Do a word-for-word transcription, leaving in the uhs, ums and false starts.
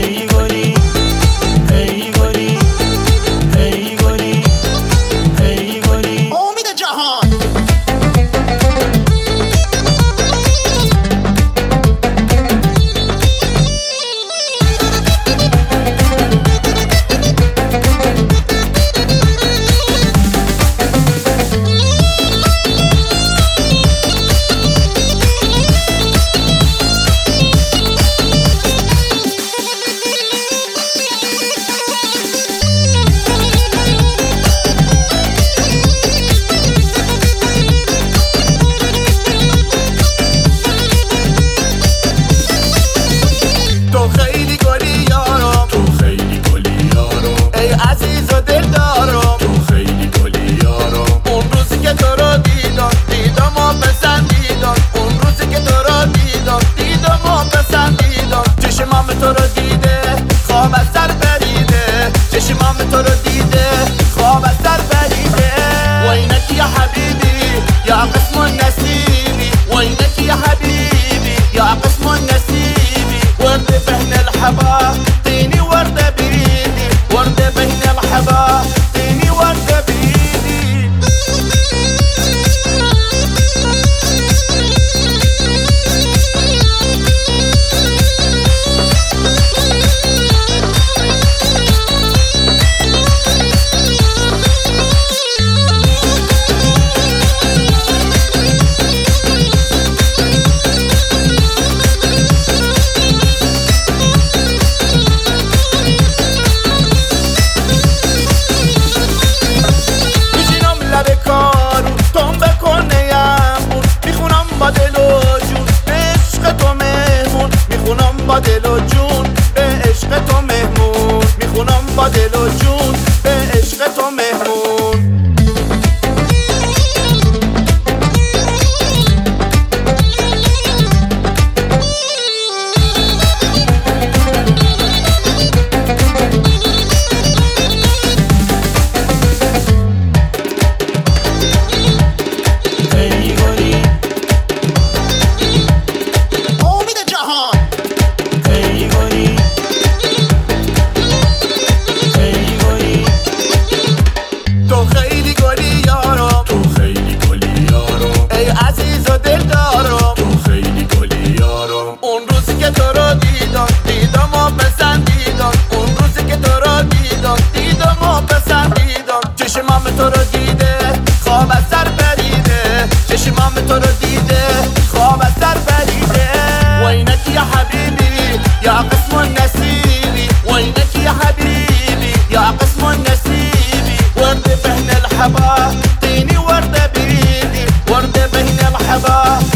ای گلی ای گلی ای گلی ای گلی امید جهان تو رو دیده خواب از سر بریده چشمام تو رو دیده خواب از سر بریده وینک یا حبیبی یا قسم النسیبی وینک یا حبیبی یا قسم النسیبی ورد بين الحبا طيني ورد بيدي ورد بين الحبا طيني ورد بيدي با دل و جون به عشق تو مهمون میخونم با دل و جون به عشق تو مهمون چشمام تو رو دیده خواب از سر بریده چشمام تو رو دیده خواب از سر بریده وینک یا حبیبی یا قسم النسیبی وینک یا حبیبی یا قسم النسیبی ورد بين الحبا طيني ورد بيدي ورد بين الحبا